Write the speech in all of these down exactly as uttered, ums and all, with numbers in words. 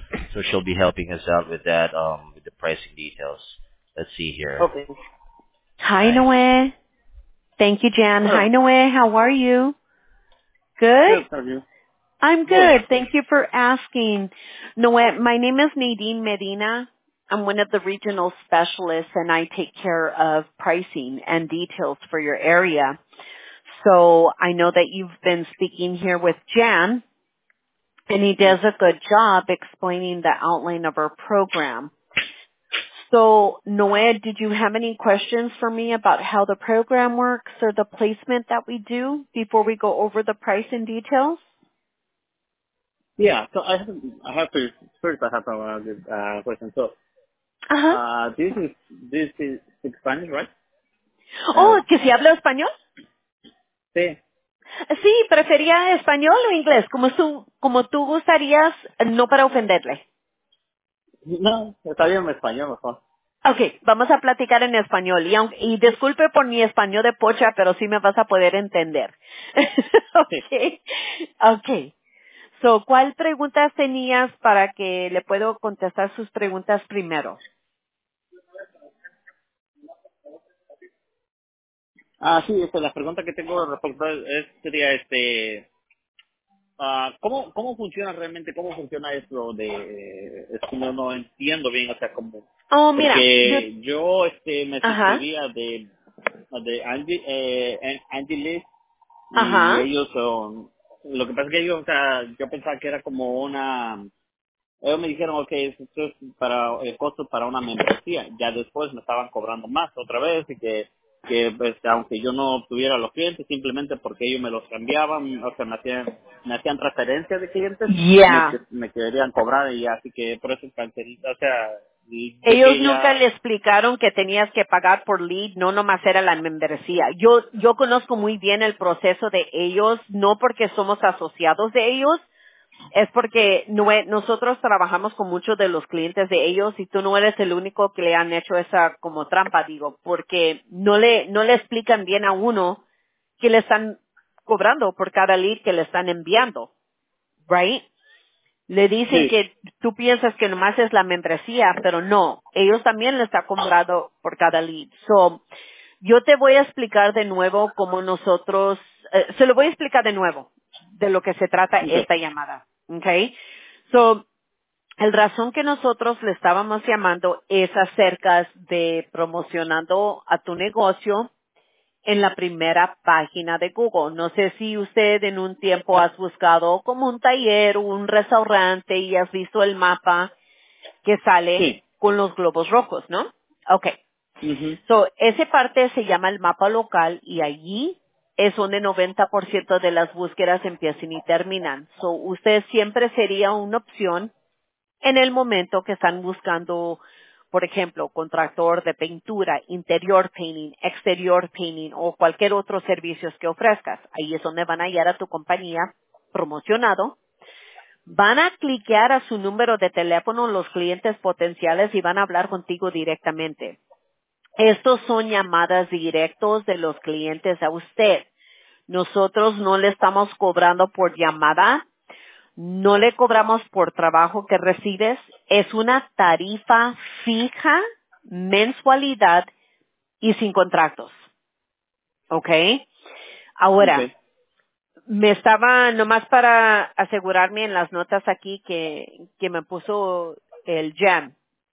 So she'll be helping us out with that, um, with the pricing details. Let's see here. Okay. Hi, Noe. Thank you, Jan. Hi, Hello. Noe. How are you? Good? Good, how are you? I'm Good. good. Thank you for asking. Noe, my name is Nadine Medina. I'm one of the regional specialists, and I take care of pricing and details for your area. So I know that you've been speaking here with Jan, and he does a good job explaining the outline of our program. So, Noe, did you have any questions for me about how the program works or the placement that we do before we go over the price and details? Yeah, so I have, I have to, first I have a good, uh, question. So, Ajá. uh, this is, this is Spanish, right? Uh, Oh, ¿que si habla español? sí. Sí, prefería español o inglés, como tú, como tú gustarías, no para ofenderle. No, está bien en español mejor. Okay, vamos a platicar en español. Y, aunque, y disculpe por mi español de pocha, pero sí me vas a poder entender. Sí. Okay, okay. So, ¿cuál preguntas tenías para que le puedo contestar sus preguntas primero? Ah, sí, este, la pregunta que tengo respecto a es, sería, este, ah, ¿cómo, cómo funciona realmente, cómo funciona esto de, es que no, no entiendo bien, o sea, cómo, Oh, mira, yo, porque yo, este, me ajá, suscribía de, de Angie, eh, Angie Liz, y ajá. ellos son, lo que pasa es que ellos, o sea, yo pensaba que era como una, ellos me dijeron, ok, esto es para el costo para una membresía. Ya después me estaban cobrando más otra vez y que, que pues, aunque yo no tuviera los clientes, simplemente porque ellos me los cambiaban, o sea, me hacían, me hacían transferencias de clientes, me, Ya. me querían cobrar y así que por eso cancelé, o sea, y yo Ellos que nunca ya, le explicaron que tenías que pagar por lead, no nomás era la membresía. Yo, yo conozco muy bien el proceso de ellos, no porque somos asociados de ellos, es porque no e- nosotros trabajamos con muchos de los clientes de ellos y tú no eres el único que le han hecho esa como trampa, digo, porque no le, no le explican bien a uno que le están cobrando por cada lead que le están enviando, right? Le dicen sí, que tú piensas que nomás es la membresía, pero no, ellos también le están cobrando por cada lead. So, yo te voy a explicar de nuevo cómo nosotros, eh, se lo voy a explicar de nuevo de lo que se trata ok, esta llamada, ¿ok? So, el razón que nosotros le estábamos llamando es acerca de promocionando a tu negocio en la primera página de Google. No sé si usted en un tiempo has buscado como un taller o un restaurante y has visto el mapa que sale sí, con los globos rojos, ¿no? Okay. mhm, So, ese parte se llama el mapa local y allí es donde noventa por ciento de las búsquedas empiezan y terminan. So, usted siempre sería una opción en el momento que están buscando, por ejemplo, contractor de pintura, interior painting, exterior painting o cualquier otro servicio que ofrezcas. Ahí es donde van a hallar a tu compañía promocionado. Van a cliquear a su número de teléfono los clientes potenciales y van a hablar contigo directamente. Estos son llamadas directos de los clientes a usted. Nosotros no le estamos cobrando por llamada, no le cobramos por trabajo que recibes, es una tarifa fija, mensualidad y sin contratos. ¿Ok? Ahora, okay, me estaba, nomás para asegurarme en las notas aquí que, que me puso el Jam.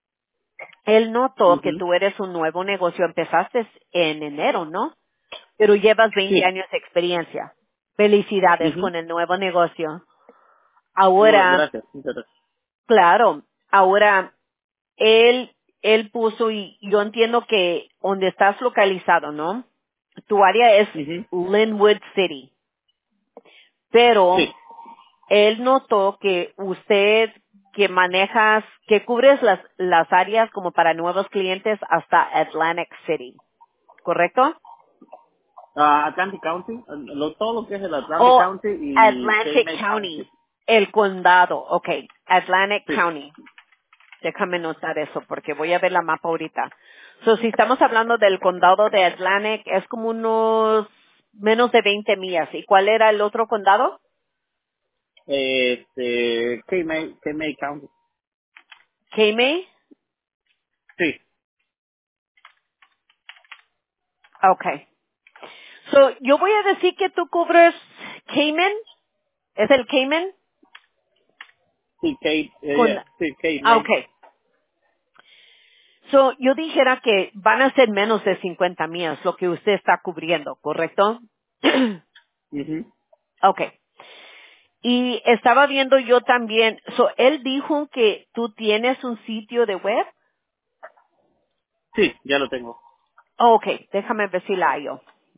Él notó que mhm, tú eres un nuevo negocio, empezaste en enero, ¿no? Pero llevas veinte sí, años de experiencia. Felicidades mhm, con el nuevo negocio. igual, Ahora, gracias, muchas gracias, claro, ahora él, él puso, y yo entiendo que donde estás localizado, ¿no? Tu área es mhm, Linwood City, pero sí, él notó que usted que manejas, que cubres las, las áreas como para nuevos clientes hasta Atlantic City, ¿correcto? ah, Atlantic County, lo, todo lo que es el Atlantic O County y Atlantic Calumet County. County, el condado, ok, Atlantic Sí. County. Déjame notar eso porque voy a ver la mapa ahorita. So, si estamos hablando del condado de Atlantic, es como unos menos de veinte millas. ¿Y cuál era el otro condado? Este, Calumet, Calumet County. K-May. Sí, Okay. So, yo voy a decir que tú cubres Cayman. ¿Es el Cayman? sí, Kate, eh, Con, yeah, sí, Kate ah, May. okay. So, yo dijera que van a ser menos de cincuenta millas lo que usted está cubriendo, ¿correcto? Ujú. Okay. Y estaba viendo yo también, so, él dijo que tú tienes un sitio de web. Sí, ya lo tengo. Oh, okay, déjame ver si la hallo.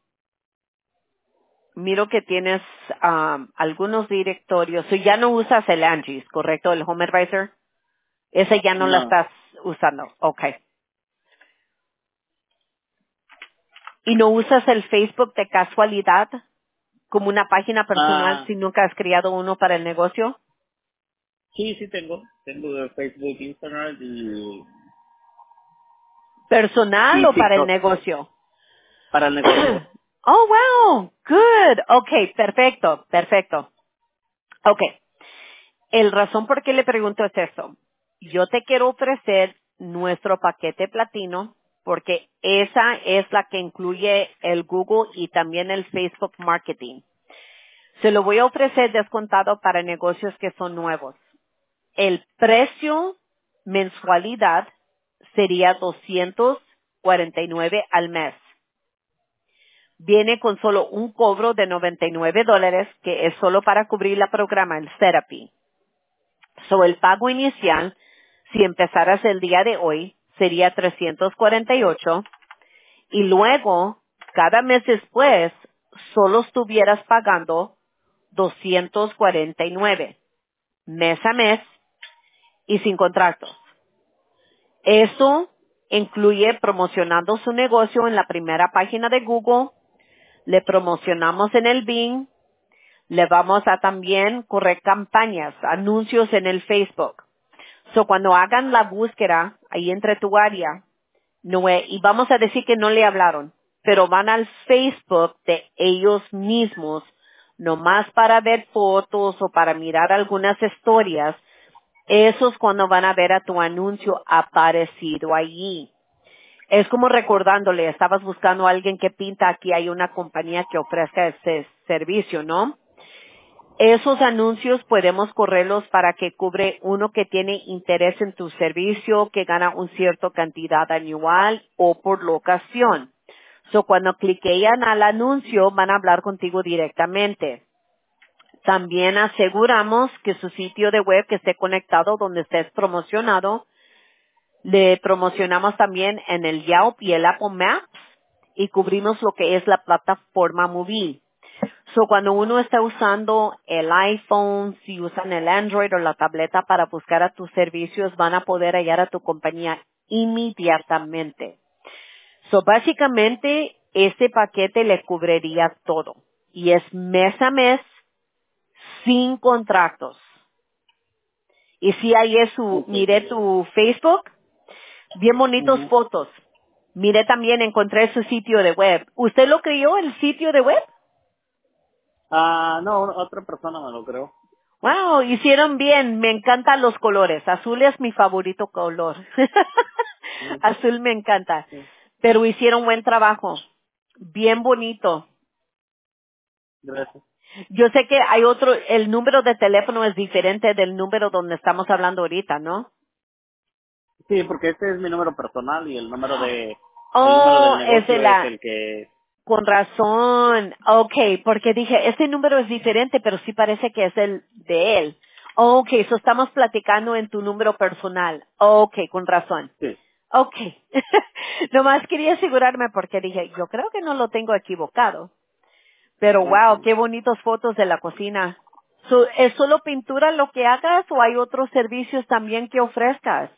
Miro que tienes um, algunos directorios. So, ya no usas el Angie's, ¿correcto? El Home Advisor. Ese ya no la No. estás usando. Okay. ¿Y no usas el Facebook de casualidad como una página personal Ah, si nunca has creado uno para el negocio? sí, sí tengo. Tengo de Facebook, Instagram y, ¿Personal y o para el TikTok negocio? para el negocio. Oh, wow. Good. Okay, perfecto, perfecto. Okay. El razón por qué le pregunto es esto. Yo te quiero ofrecer nuestro paquete platino porque esa es la que incluye el Google y también el Facebook Marketing. Se lo voy a ofrecer descontado para negocios que son nuevos. El precio mensualidad sería doscientos cuarenta y nueve al mes. Viene con solo un cobro de noventa y nueve dólares que es solo para cubrir la programa, el Therapy. So, el pago inicial, si empezaras el día de hoy, sería trescientos cuarenta y ocho y luego, cada mes después, solo estuvieras pagando doscientos cuarenta y nueve mes a mes y sin contratos. Eso incluye promocionando su negocio en la primera página de Google, le promocionamos en el Bing, le vamos a también correr campañas, anuncios en el Facebook. So, cuando hagan la búsqueda ahí entre tu área, no es- y vamos a decir que no le hablaron, pero van al Facebook de ellos mismos, nomás para ver fotos o para mirar algunas historias, eso es cuando van a ver a tu anuncio aparecido allí. Es como recordándole, estabas buscando a alguien que pinta, aquí hay una compañía que ofrezca ese servicio, ¿no? Esos anuncios podemos correrlos para que cubre uno que tiene interés en tu servicio, que gana un cierto cantidad anual o por locación. So, cuando cliquean al anuncio, van a hablar contigo directamente. También aseguramos que su sitio de web que esté conectado donde estés promocionado, le promocionamos también en el Yelp y el Apple Maps y cubrimos lo que es la plataforma móvil. So, cuando uno está usando el iPhone, si usan el Android o la tableta para buscar a tus servicios, van a poder hallar a tu compañía inmediatamente. So, básicamente, este paquete le cubriría todo. Y es mes a mes, sin contratos. Y si ahí es su, Okay. miré tu Facebook, bien bonitos Ujú. fotos. Miré también, encontré su sitio de web. ¿Usted lo creó, el sitio de web? Ah, no, otra persona me lo creo. Wow, hicieron bien. Me encantan los colores. Azul es mi favorito color. Ujú. Azul me encanta. Sí, Pero hicieron buen trabajo. Bien bonito. gracias. Yo sé que hay otro, el número de teléfono es diferente del número donde estamos hablando ahorita, ¿no? Sí, porque este es mi número personal y el número de el número del Oh, es de negocio es la, el que con razón. Okay, porque dije, este número es diferente, pero sí parece que es el de él. Okay, eso estamos platicando en tu número personal. Okay, con razón. sí. Okay. Nomás quería asegurarme porque dije, yo creo que no lo tengo equivocado. Pero wow, Ujú. qué bonitas fotos de la cocina. So, ¿Es solo pintura lo que hagas o hay otros servicios también que ofrezcas?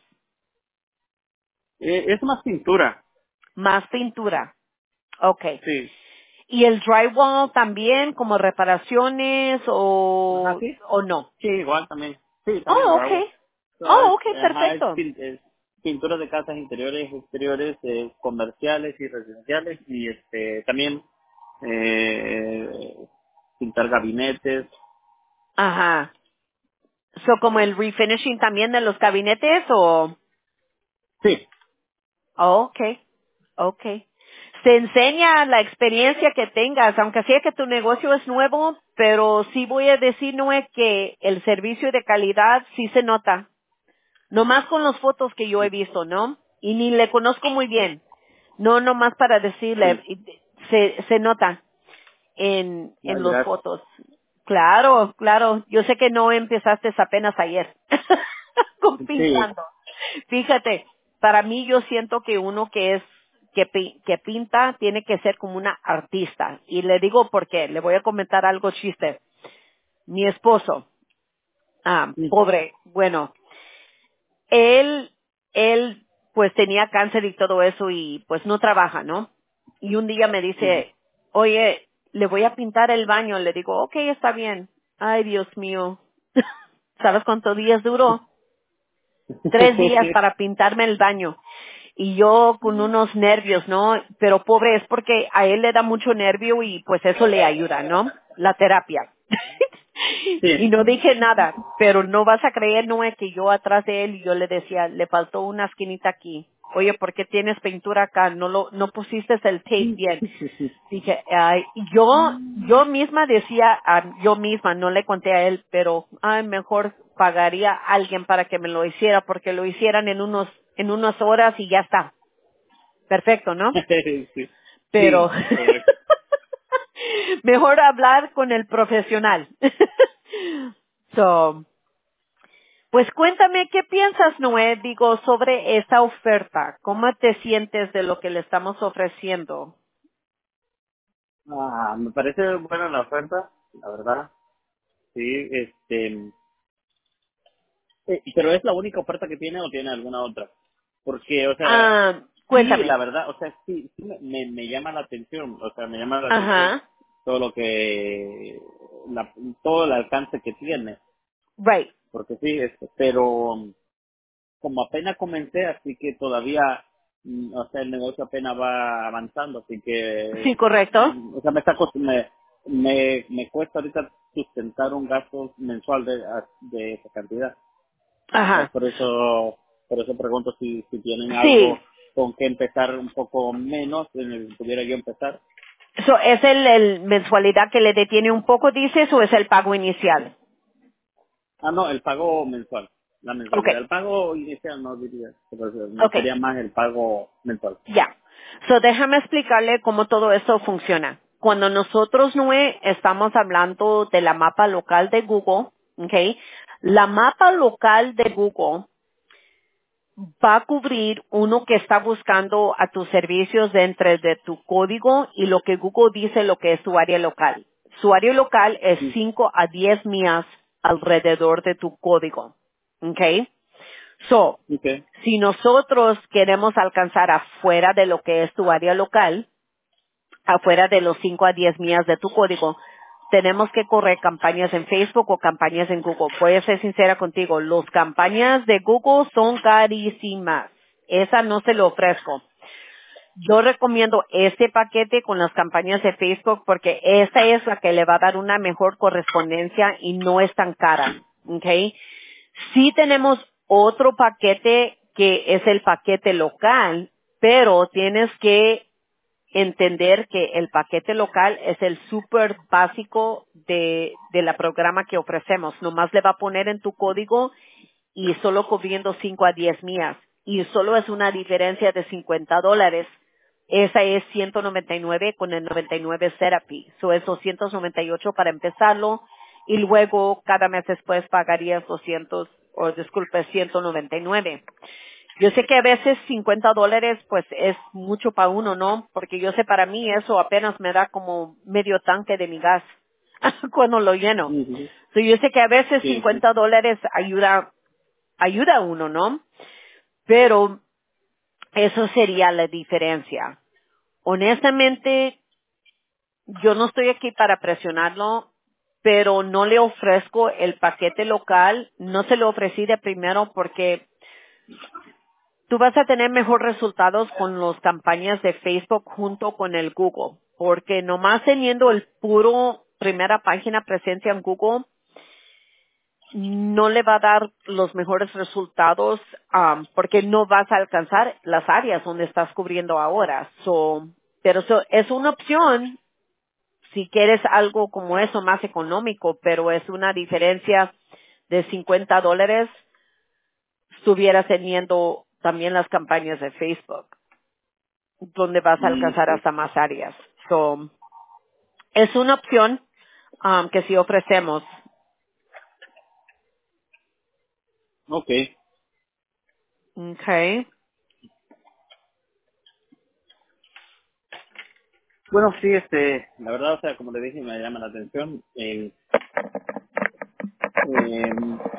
Eh, es más pintura. Más pintura. Okay. Sí. ¿Y el drywall también como reparaciones Ajá, o, sí. o no? Sí, igual también. Sí, también Oh, drywall. okay. So, Oh, es, okay, ajá, es, perfecto. pin- es pintura de casas interiores, exteriores, eh, comerciales y residenciales y este también eh, pintar gabinetes. Ajá. So, como el refinishing también de los gabinetes o... Sí. Oh, okay, okay. Se enseña la experiencia que tengas, aunque sea que tu negocio es nuevo, pero sí voy a decir, Noé, que el servicio de calidad sí se nota. Nomás con las fotos que yo he visto, ¿no? Y ni le conozco muy bien. No, nomás para decirle, Sí. se, se nota en, en Ay, las gracias. fotos. Claro, claro. Yo sé que no empezaste apenas ayer con Sí. pintando. Fíjate, para mí yo siento que uno que es que, pi- que pinta tiene que ser como una artista. Y le digo por qué. Le voy a comentar algo chiste. Mi esposo, ah, Sí. pobre, bueno, él, él pues tenía cáncer y todo eso y pues no trabaja, ¿no? Y un día me Ujú. dice, oye, le voy a pintar el baño. Le digo, ok, está bien. Ay, Dios mío. ¿Sabes cuántos días duró? Tres días para pintarme el baño. Y yo con unos nervios, ¿no? Pero pobre es porque a él le da mucho nervio y pues eso le ayuda, ¿no? La terapia. Y Sí. no dije nada, pero no vas a creer, no es que yo atrás de él y yo le decía, le faltó una esquinita aquí. Oye, ¿por qué tienes pintura acá? No lo, no pusiste el tape bien. Dije, ay, yo, yo misma decía, a yo misma, no le conté a él, pero, ay, mejor pagaría a alguien para que me lo hiciera, porque lo hicieran en unos, en unas horas y ya está. Perfecto, ¿no? Sí. Pero, Sí, correcto. mejor hablar con el profesional. So, pues cuéntame, ¿qué piensas, Noé? Digo, sobre esta oferta. ¿Cómo te sientes de lo que le estamos ofreciendo? Ah, me parece buena la oferta, la verdad. Sí, este... eh, pero es la única oferta que tiene o tiene alguna otra. Porque, o sea, Ah, sí, cuéntame. la verdad, o sea, sí, sí me, me, me llama la atención, o sea, me llama la atención Ajá. todo lo que, la, todo el alcance que tiene, Right. porque sí, este, pero como apenas comencé, así que todavía, mm, o sea, el negocio apenas va avanzando, así que, Sí, correcto. mm, o sea, me está cost- me, me, me cuesta ahorita sustentar un gasto mensual de, de esa cantidad. Eh, Ajá. por eso, por eso pregunto si, si tienen Sí. algo con que empezar un poco menos, en el que pudiera yo empezar. So, ¿es el, el mensualidad que le detiene un poco, dices, o es el pago inicial? Ah, no, el pago mensual, la mensualidad. Okay. El pago inicial no diría, pero me Okay. sería más el pago mensual. Ya. So, déjame explicarle cómo todo esto funciona. Cuando nosotros, Noé, estamos hablando de la mapa local de Google, okay, la mapa local de Google va a cubrir uno que está buscando a tus servicios dentro de tu código y lo que Google dice lo que es su área local. Su área local es Sí, cinco a diez millas alrededor de tu código. Okay. So, ok, si nosotros queremos alcanzar afuera de lo que es tu área local, afuera de los cinco a diez millas de tu código, tenemos que correr campañas en Facebook o campañas en Google. Voy a ser sincera contigo, las campañas de Google son carísimas. Esa no se lo ofrezco. Yo recomiendo este paquete con las campañas de Facebook porque esa es la que le va a dar una mejor correspondencia y no es tan cara. ¿Ok? Sí tenemos otro paquete que es el paquete local, pero tienes que entender que el paquete local es el súper básico de, de la programa que ofrecemos. Nomás le va a poner en tu código y solo cubriendo cinco a diez millas. Y solo es una diferencia de cincuenta dólares. Esa es ciento noventa y nueve con el noventa y nueve Therapy. So es doscientos noventa y ocho para empezarlo. Y luego cada mes después pagarías doscientos, o disculpe, ciento noventa y nueve. Yo sé que a veces cincuenta dólares pues es mucho para uno, ¿no? Porque yo sé para mí eso apenas me da como medio tanque de mi gas cuando lo lleno. ujú, So, yo sé que a veces sí, sí. cincuenta dólares ayuda, ayuda a uno, ¿no? Pero eso sería la diferencia. Honestamente, yo no estoy aquí para presionarlo, pero no le ofrezco el paquete local, no se lo ofrecí de primero porque tú vas a tener mejor resultados con las campañas de Facebook junto con el Google, porque nomás teniendo el puro primera página presencia en Google, no le va a dar los mejores resultados um, porque no vas a alcanzar las áreas donde estás cubriendo ahora. So, pero so, es una opción si quieres algo como eso más económico, pero es una diferencia de cincuenta dólares, estuvieras teniendo también las campañas de Facebook, donde vas a Mm, alcanzar sí. hasta más áreas. So, es una opción um, que sí ofrecemos. Ok. Okay. Bueno, sí, este, la verdad, o sea, como le dije, me llama la atención. Eh, eh,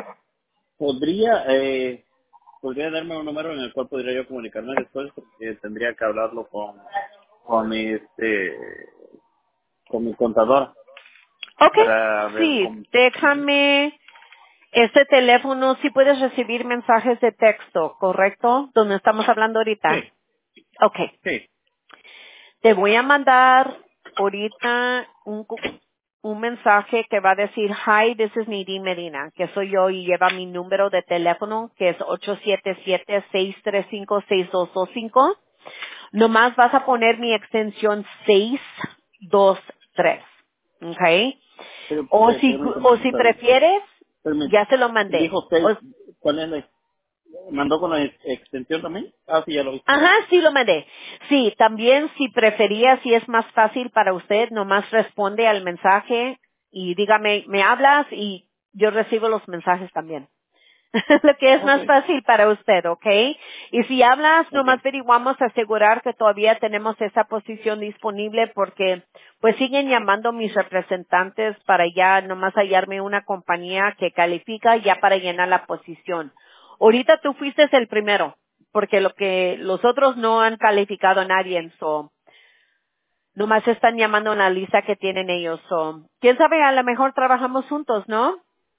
podría, eh, podría darme un número en el cual podría yo comunicarme después, porque tendría que hablarlo con, con mi, este, con mi contador Okay, para ver sí, cómo. Ujú. déjame este teléfono, si puedes recibir mensajes de texto, ¿correcto? Donde estamos hablando ahorita. Sí, Okay. sí. Te voy a mandar ahorita un, cu- un mensaje que va a decir, hi, this is Nadine Medina, que soy yo y lleva mi número de teléfono, que es ocho siete siete, seis tres cinco, seis dos dos cinco. Nomás vas a poner mi extensión seis dos tres. ¿Ok? Pero, O eh, si, permítame, o si permítame, prefieres, permítame. ya se lo mandé. Dijo seis, O- ¿cuál es la, mandó con la ex- extensión también? Ah, sí, ya lo vi. ajá, sí lo mandé. Sí, también si prefería, si es más fácil para usted, nomás responde al mensaje y dígame, me hablas y yo recibo los mensajes también. Lo que es Ok, más fácil para usted, ¿ok? Y si hablas, ok, nomás averiguamos asegurar que todavía tenemos esa posición disponible porque pues siguen llamando mis representantes para ya nomás hallarme una compañía que califica ya para llenar la posición. Ahorita tú fuiste el primero, porque lo que los otros no han calificado a nadie, so nomás están llamando en la lista que tienen ellos. So, quién sabe, a lo mejor trabajamos juntos, ¿no?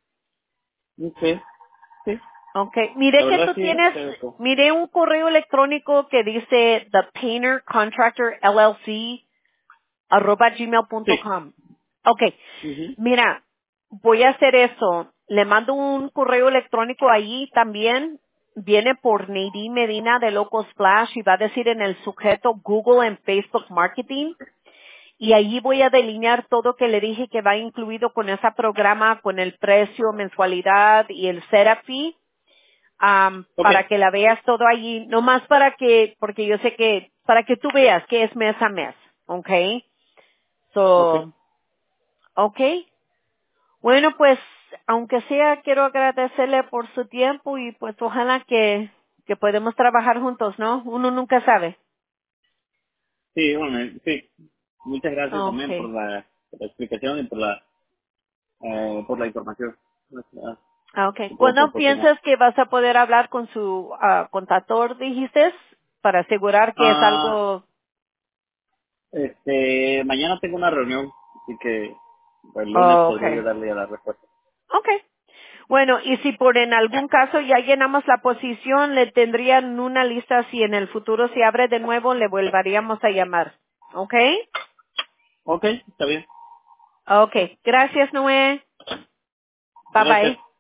ok, sí. Okay, La miré que verdad tú sí, tienes, este, co- miré un correo electrónico que dice The Painter Contractor L L C arroba gmail sí. punto com. Okay, Ujú. mira, voy a hacer eso. Le mando un correo electrónico ahí también. Viene por Nadine Medina de Loco Splash y va a decir en el sujeto Google and Facebook Marketing. Y allí voy a delinear todo que le dije que va incluido con ese programa, con el precio, mensualidad y el setup fee am, Ok, para que la veas todo allí, no más para que, porque yo sé que, para que tú veas que es mes a mes, ¿ok? ok. So, ¿ok? Bueno, pues, aunque sea, quiero agradecerle por su tiempo y pues ojalá que, que podemos trabajar juntos, ¿no? Uno nunca sabe. Sí, bueno, eh, sí. Muchas gracias también por Okay. la, por la explicación y por la, eh, por la información. Ah, Ah, okay. y por ¿Cuándo proporcionar. piensas que vas a poder hablar con su ah, contador, dijiste, para asegurar que es Ah, algo? este, mañana tengo una reunión, así que el lunes Oh, podría yo okay. darle ya la respuesta. Okay. Bueno, y si por en algún caso ya llenamos la posición, le tendrían una lista si en el futuro se abre de nuevo, le volveríamos a llamar. ¿Ok? Ok, está bien. Ok. Gracias, Noé. Bye Gracias. bye.